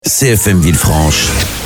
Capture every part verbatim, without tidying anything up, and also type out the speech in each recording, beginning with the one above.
C F M Villefranche,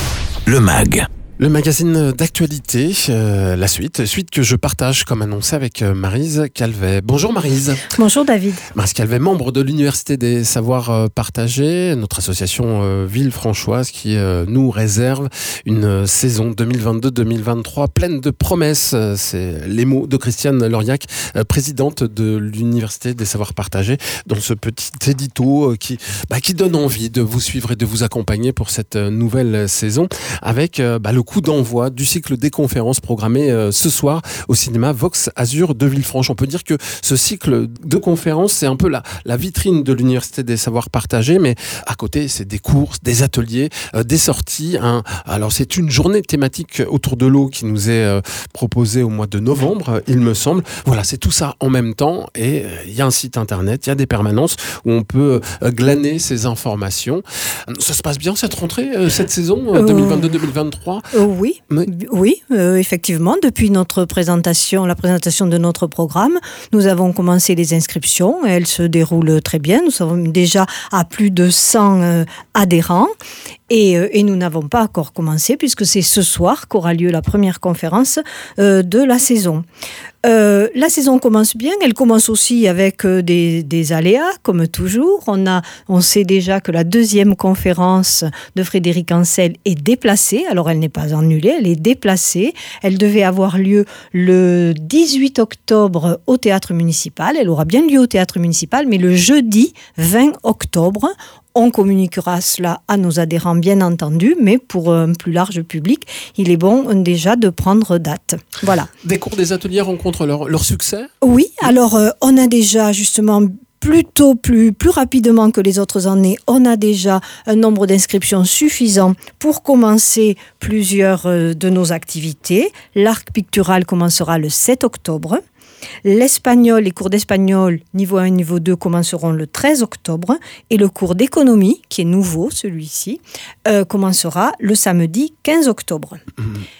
le M A G. Le magazine d'actualité, euh, la suite, suite que je partage comme annoncé avec euh, Maryse Calvet. Bonjour Maryse. Bonjour David. Maryse Calvet, membre de l'Université des Savoirs euh, Partagés, notre association euh, Villefranchoise qui euh, nous réserve une euh, saison deux mille vingt-deux deux mille vingt-trois pleine de promesses. C'est les mots de Christiane Lauriac, euh, présidente de l'Université des Savoirs Partagés, dans ce petit édito euh, qui, bah, qui donne envie de vous suivre et de vous accompagner pour cette euh, nouvelle saison avec euh, bah, le coup d'envoi du cycle des conférences programmées euh, ce soir au cinéma Vox Azur de Villefranche. On peut dire que ce cycle de conférences, c'est un peu la, la vitrine de l'Université des Savoirs Partagés, mais à côté, c'est des cours, des ateliers, euh, des sorties. Hein. Alors, c'est une journée thématique autour de l'eau qui nous est euh, proposée au mois de novembre, il me semble. Voilà, c'est tout ça en même temps et il euh, y a un site internet, il y a des permanences où on peut euh, glaner ces informations. Ça se passe bien cette rentrée, euh, cette saison euh, deux mille vingt-deux deux mille vingt-trois? Euh, oui, oui, oui euh, effectivement, depuis notre présentation, la présentation de notre programme, nous avons commencé les inscriptions. Elles se déroulent très bien. Nous sommes déjà à plus de cent euh, adhérents. Et, euh, et nous n'avons pas encore commencé puisque c'est ce soir qu'aura lieu la première conférence euh, de la saison. Euh, la saison commence bien, elle commence aussi avec euh, des, des aléas, comme toujours. On, a, on sait déjà que la deuxième conférence de Frédéric Ancel est déplacée. Alors, elle n'est pas annulée, elle est déplacée. Elle devait avoir lieu le dix-huit octobre au Théâtre Municipal. Elle aura bien lieu au Théâtre Municipal, mais le jeudi vingt octobre. On communiquera cela à nos adhérents, bien entendu, mais pour un plus large public, il est bon déjà de prendre date. Voilà. Des cours, des ateliers rencontrent leur, leur succès ? Oui, alors euh, on a déjà justement... Plutôt plus, plus rapidement que les autres années, on a déjà un nombre d'inscriptions suffisant pour commencer plusieurs euh, de nos activités. L'arc pictural commencera le sept octobre. L'espagnol, les cours d'espagnol niveau un et niveau deux commenceront le treize octobre et le cours d'économie, qui est nouveau celui-ci, euh, commencera le samedi quinze octobre. Mmh.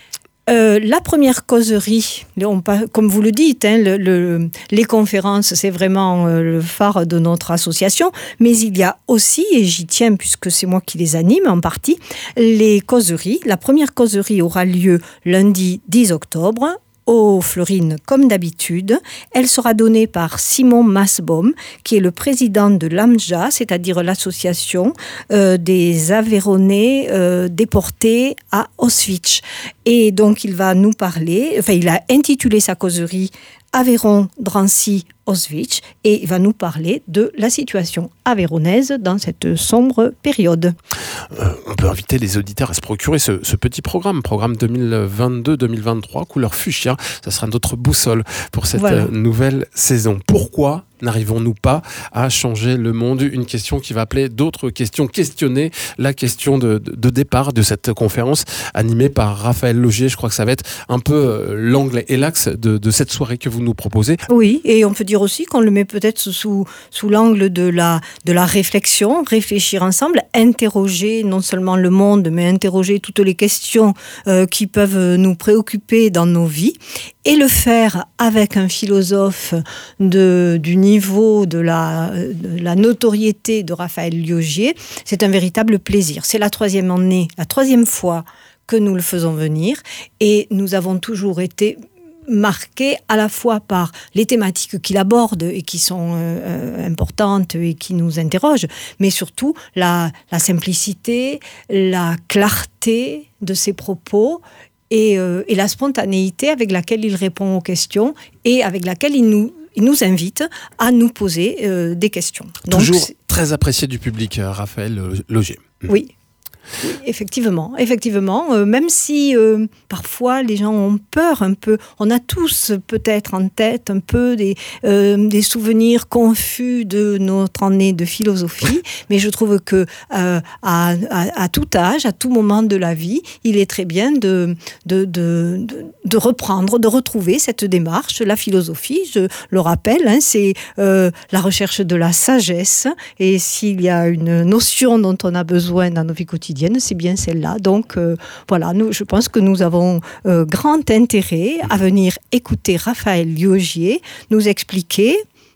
Euh, la première causerie, on, comme vous le dites, hein, le, le, les conférences, c'est vraiment euh, le phare de notre association, mais il y a aussi, et j'y tiens puisque c'est moi qui les anime en partie, les causeries. La première causerie aura lieu lundi dix octobre, aux Fleurines, comme d'habitude. Elle sera donnée par Simon Masbaum, qui est le président de l'AMJA, c'est-à-dire l'association euh, des Aveyronnais euh, déportés à Auschwitz. Et donc, il va nous parler, enfin, il a intitulé sa causerie Aveyron, Drancy, Auschwitz, et il va nous parler de la situation aveyronnaise dans cette sombre période. Euh, on peut inviter les auditeurs à se procurer ce, ce petit programme, programme deux mille vingt-deux deux mille vingt-trois, couleur fuchsia. Ça sera notre boussole pour cette voilà. nouvelle saison. Pourquoi n'arrivons-nous pas à changer le monde ? Une question qui va appeler d'autres questions, questionner la question de, de, de départ de cette conférence animée par Raphaël Logier. Je crois que ça va être un peu l'angle et l'axe de, de cette soirée que vous nous proposez. Oui, et on peut dire aussi qu'on le met peut-être sous, sous l'angle de la, de la réflexion, réfléchir ensemble, interroger non seulement le monde, mais interroger toutes les questions euh, qui peuvent nous préoccuper dans nos vies, et le faire avec un philosophe de, du niveau de la, de la notoriété de Raphaël Logier. C'est un véritable plaisir. C'est la troisième année, la troisième fois que nous le faisons venir, et nous avons toujours été marqué à la fois par les thématiques qu'il aborde et qui sont euh, importantes et qui nous interrogent, mais surtout la, la simplicité, la clarté de ses propos et, euh, et la spontanéité avec laquelle il répond aux questions et avec laquelle il nous, il nous invite à nous poser euh, des questions. Donc, toujours c'est... très apprécié du public, Raphaël Logier. Oui. Oui, effectivement, effectivement. Euh, même si euh, parfois les gens ont peur un peu, on a tous peut-être en tête un peu des, euh, des souvenirs confus de notre année de philosophie, mais je trouve que euh, à, à, à tout âge, à tout moment de la vie, il est très bien de, de, de, de, de reprendre, de retrouver cette démarche. La philosophie, je le rappelle, hein, c'est euh, la recherche de la sagesse, et s'il y a une notion dont on a besoin dans nos vies quotidiennes, c'est bien celle-là. Donc euh, voilà, nous, je pense que nous avons euh, grand intérêt à venir écouter Raphaël Logier nous expliquer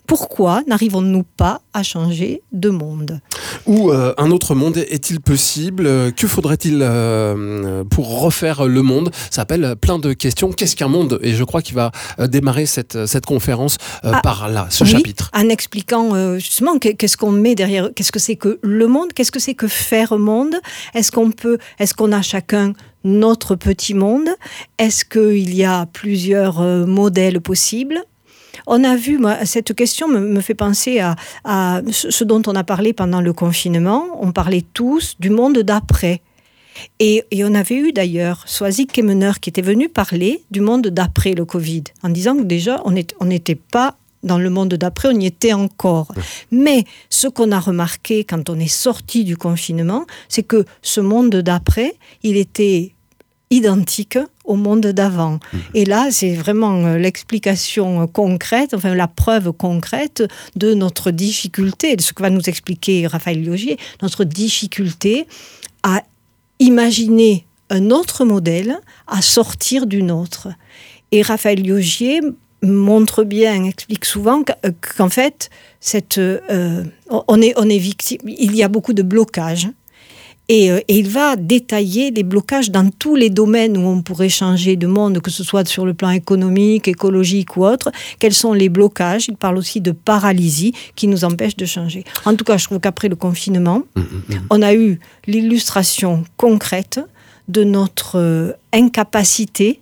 pourquoi n'arrivons-nous pas à changer de monde ? Ou euh, un autre monde est-il possible ? Que faudrait-il euh, pour refaire le monde ? Ça appelle plein de questions. Qu'est-ce qu'un monde ? Et je crois qu'il va euh, démarrer cette, cette conférence euh, ah, par là, ce oui, chapitre. En expliquant euh, justement qu'est-ce qu'on met derrière, qu'est-ce que c'est que le monde, qu'est-ce que c'est que faire monde ? Est-ce qu'on peut, est-ce qu'on a chacun notre petit monde ? Est-ce qu'il y a plusieurs euh, modèles possibles ? On a vu, moi, cette question me, me fait penser à, à ce dont on a parlé pendant le confinement. On parlait tous du monde d'après. Et, et on avait eu d'ailleurs Soazic Kemener qui était venu parler du monde d'après le Covid, en disant que déjà, on n'était pas dans le monde d'après, on y était encore. Mais ce qu'on a remarqué quand on est sorti du confinement, c'est que ce monde d'après, il était identique au monde d'avant. Mmh. Et là, c'est vraiment l'explication concrète, enfin la preuve concrète de notre difficulté, de ce que va nous expliquer Raphaël Liogier, notre difficulté à imaginer un autre modèle, à sortir du nôtre. Et Raphaël Liogier montre bien, explique souvent qu'en fait, cette, euh, on est, on est victime, il y a beaucoup de blocages. Et, et il va détailler les blocages dans tous les domaines où on pourrait changer de monde, que ce soit sur le plan économique, écologique ou autre. Quels sont les blocages ? Il parle aussi de paralysie qui nous empêche de changer. En tout cas, je trouve qu'après le confinement, mmh, mmh. on a eu l'illustration concrète de notre euh, incapacité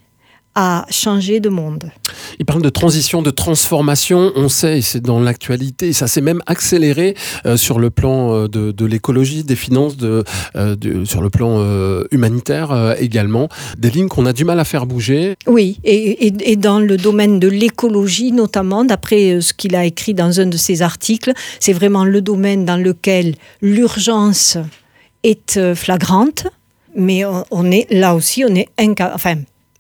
à changer de monde. Il parle de transition, de transformation. On sait, et c'est dans l'actualité, ça s'est même accéléré euh, sur le plan euh, de, de l'écologie, des finances, de, euh, de, sur le plan euh, humanitaire euh, également. Des lignes qu'on a du mal à faire bouger. Oui, et, et, et dans le domaine de l'écologie notamment, d'après ce qu'il a écrit dans un de ses articles, c'est vraiment le domaine dans lequel l'urgence est flagrante, mais on, on est là aussi, on est incapable... Enfin,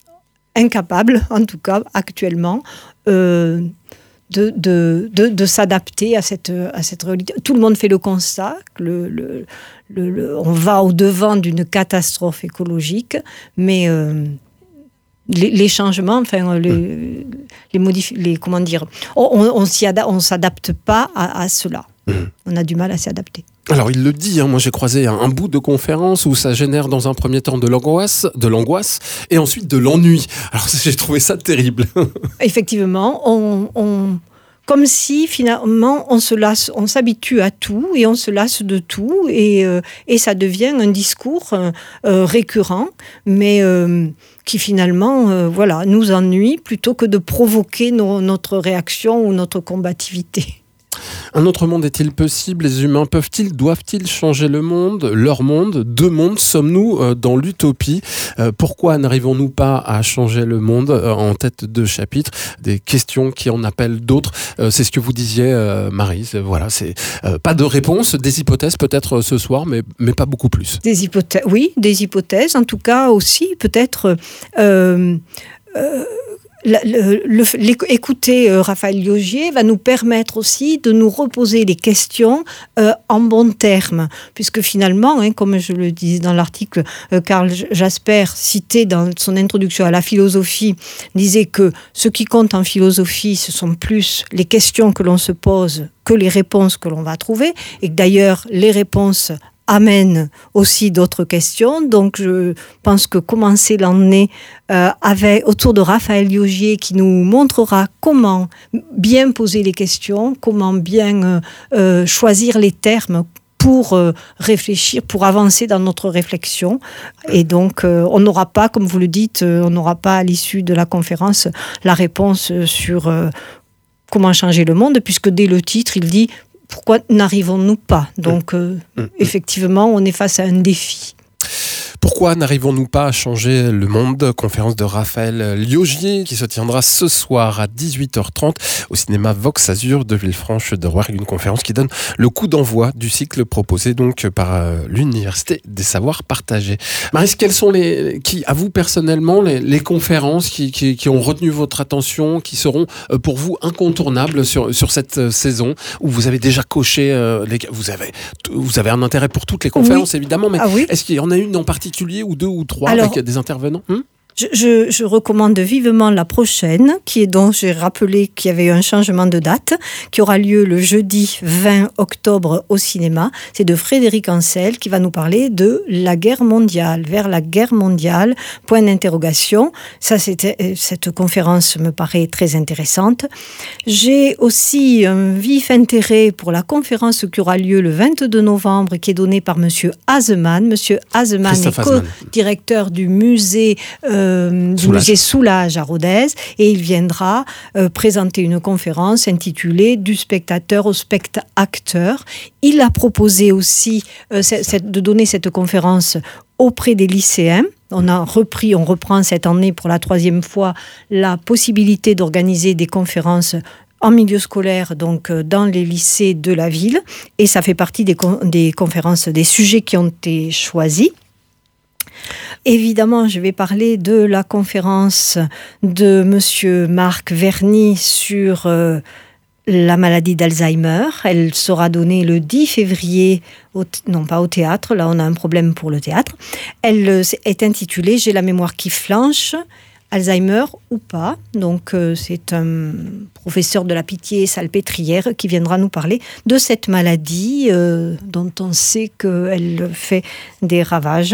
incapable, en tout cas actuellement, euh, de, de, de, de s'adapter à cette, à cette réalité. Tout le monde fait le constat que le, le, le, le, on va au-devant d'une catastrophe écologique, mais euh, les, les changements, enfin, les, les modif- les, comment dire, on ne s'adapte pas à, à cela. Mmh. On a du mal à s'y adapter. Alors il le dit, hein, moi j'ai croisé un, un bout de conférence où ça génère dans un premier temps de l'angoisse, de l'angoisse et ensuite de l'ennui. Alors j'ai trouvé ça terrible. Effectivement, on, on, comme si finalement on se lasse, on s'habitue à tout et on se lasse de tout et, euh, et ça devient un discours euh, récurrent, mais euh, qui finalement euh, voilà, nous ennuie plutôt que de provoquer nos, notre réaction ou notre combativité. Un autre monde est-il possible ? Les humains peuvent-ils, doivent-ils changer le monde, leur monde ? Deux mondes, sommes-nous euh, dans l'utopie ? euh, Pourquoi n'arrivons-nous pas à changer le monde ? euh, En tête de chapitre, des questions qui en appellent d'autres. Euh, c'est ce que vous disiez, euh, Maryse. Voilà, c'est euh, pas de réponse, des hypothèses peut-être ce soir, mais, mais pas beaucoup plus. Des hypothèses, oui, des hypothèses. En tout cas aussi, peut-être... Euh, euh, Le, le, le, écouter euh, Raphaël Liogier va nous permettre aussi de nous reposer les questions euh, en bons termes, puisque finalement, hein, comme je le dis dans l'article, euh, Karl Jasper, cité dans son introduction à la philosophie, disait que ce qui compte en philosophie, ce sont plus les questions que l'on se pose que les réponses que l'on va trouver, et que d'ailleurs, les réponses amène aussi d'autres questions. Donc, je pense que commencer l'année euh, avec, autour de Raphaël Liogier qui nous montrera comment bien poser les questions, comment bien euh, euh, choisir les termes pour euh, réfléchir, pour avancer dans notre réflexion. Et donc, euh, on n'aura pas, comme vous le dites, euh, on n'aura pas à l'issue de la conférence la réponse sur euh, comment changer le monde, puisque dès le titre, il dit « Pourquoi n'arrivons-nous pas ?» Donc, euh, mmh. effectivement, on est face à un défi. Pourquoi n'arrivons-nous pas à changer le monde ? Conférence de Raphaël Liogier qui se tiendra ce soir à dix-huit heures trente au cinéma Vox Azur de Villefranche de Rouergue. Une conférence qui donne le coup d'envoi du cycle proposé donc par l'Université des Savoirs Partagés. Maryse, quelles sont les, qui, à vous personnellement, les, les conférences qui, qui, qui ont retenu votre attention, qui seront pour vous incontournables sur, sur cette saison où vous avez déjà coché, euh, les, vous, avez, vous avez un intérêt pour toutes les conférences, oui. évidemment, mais ah oui. est-ce qu'il y en a une en particulier ou deux ou trois Alors, avec des intervenants hum je, je, je recommande vivement la prochaine, qui est donc, j'ai rappelé qu'il y avait eu un changement de date, qui aura lieu le jeudi vingt octobre au cinéma. C'est de Frédéric Ancel qui va nous parler de la guerre mondiale, vers la guerre mondiale, point d'interrogation. Ça, c'était, cette conférence me paraît très intéressante. J'ai aussi un vif intérêt pour la conférence qui aura lieu le vingt-deux novembre, qui est donnée par Monsieur Haseman. Monsieur Haseman est co-directeur du musée, euh, du musée Soulage à Rodez, et il viendra euh, présenter une conférence intitulée « Du spectateur au spectateur ». Il a proposé aussi euh, de donner cette conférence auprès des lycéens. On a repris, on reprend cette année pour la troisième fois la possibilité d'organiser des conférences en milieu scolaire, donc dans les lycées de la ville, et ça fait partie des, con- des conférences, des sujets qui ont été choisis. Évidemment, je vais parler de la conférence de Monsieur Marc Verny sur euh, la maladie d'Alzheimer. Elle sera donnée le dix février, au t- non pas au théâtre, là on a un problème pour le théâtre. Elle euh, est intitulée « J'ai la mémoire qui flanche ». Alzheimer ou pas. Donc, euh, c'est un professeur de la Pitié-Salpêtrière qui viendra nous parler de cette maladie euh, dont on sait qu'elle fait des ravages.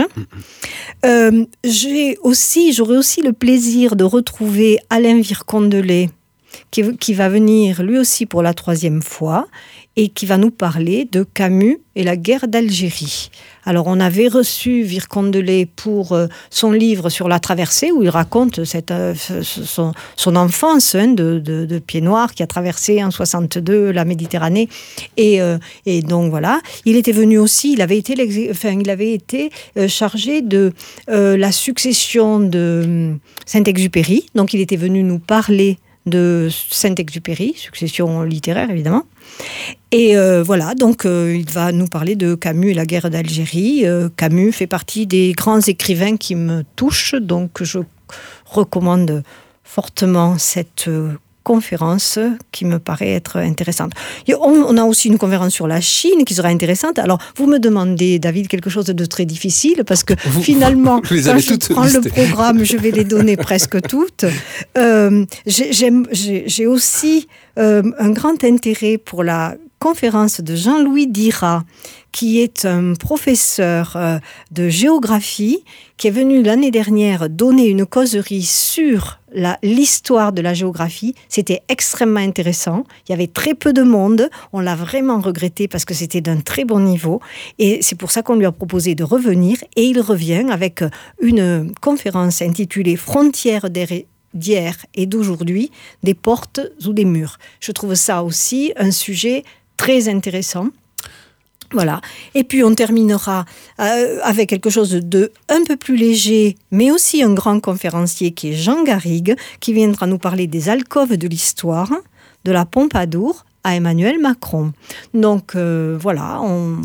Euh, j'ai aussi, j'aurai aussi le plaisir de retrouver Alain Vircondelet qui, qui va venir lui aussi pour la troisième fois et qui va nous parler de Camus et la guerre d'Algérie. Alors, on avait reçu Vircondelet pour euh, son livre sur la traversée, où il raconte cette, euh, son, son enfance hein, de, de, de pied noir qui a traversé en soixante-deux la Méditerranée. Et, euh, et donc, voilà. Il était venu aussi, il avait été, enfin, il avait été euh, chargé de euh, la succession de Saint-Exupéry. Donc, il était venu nous parler de Saint-Exupéry, succession littéraire évidemment. Et euh, voilà, donc euh, il va nous parler de Camus et la guerre d'Algérie. Euh, Camus fait partie des grands écrivains qui me touchent, donc je recommande fortement cette euh, conférence qui me paraît être intéressante. On, on a aussi une conférence sur la Chine qui sera intéressante. Alors, vous me demandez, David, quelque chose de très difficile parce que vous, finalement, vous quand je prends listées. Le programme, je vais les donner presque toutes. Euh, j'ai, j'aime, j'ai, j'ai aussi euh, un grand intérêt pour la conférence de Jean-Louis Dira, qui est un professeur euh, de géographie, qui est venu l'année dernière donner une causerie sur la, l'histoire de la géographie. C'était extrêmement intéressant. Il y avait très peu de monde. On l'a vraiment regretté parce que c'était d'un très bon niveau. Et c'est pour ça qu'on lui a proposé de revenir. Et il revient avec une conférence intitulée « Frontières d'hier et d'aujourd'hui, des portes ou des murs ». Je trouve ça aussi un sujet très intéressant. Voilà. Et puis on terminera euh, avec quelque chose de un peu plus léger, mais aussi un grand conférencier qui est Jean Garrigue, qui viendra nous parler des alcôves de l'histoire, de la Pompadour à Emmanuel Macron. Donc euh, voilà, on...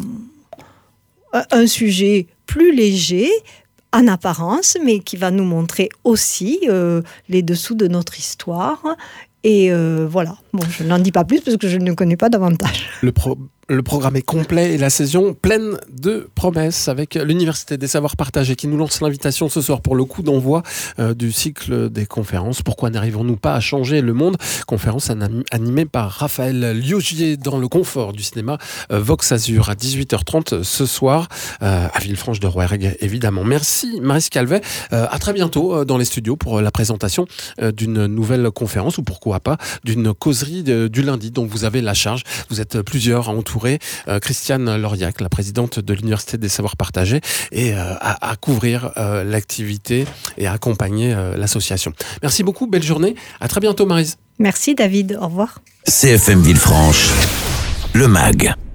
un sujet plus léger en apparence, mais qui va nous montrer aussi euh, les dessous de notre histoire. Et euh, voilà, bon, je n'en dis pas plus parce que je ne connais pas davantage. Le, pro- le programme est complet et la saison pleine de promesses avec l'Université des Savoirs Partagés qui nous lance l'invitation ce soir pour le coup d'envoi euh, du cycle des conférences. Pourquoi n'arrivons-nous pas à changer le monde ? Conférence anim- animée par Raphaël Liogier dans le confort du cinéma euh, Vox Azur à dix-huit heures trente ce soir euh, à Villefranche-de-Rouergue évidemment. Merci Maryse Calvet. Euh, à très bientôt euh, dans les studios pour la présentation euh, d'une nouvelle conférence ou pourquoi pas d'une causerie de, du lundi dont vous avez la charge. Vous êtes plusieurs à entourer euh, Christiane Lauriac, la présidente de l'Université des Savoirs Partagés, et euh, à, à couvrir euh, l'activité et à accompagner euh, l'association. Merci beaucoup, belle journée. À très bientôt Maryse. Merci David, au revoir. C F M Villefranche, le M A G.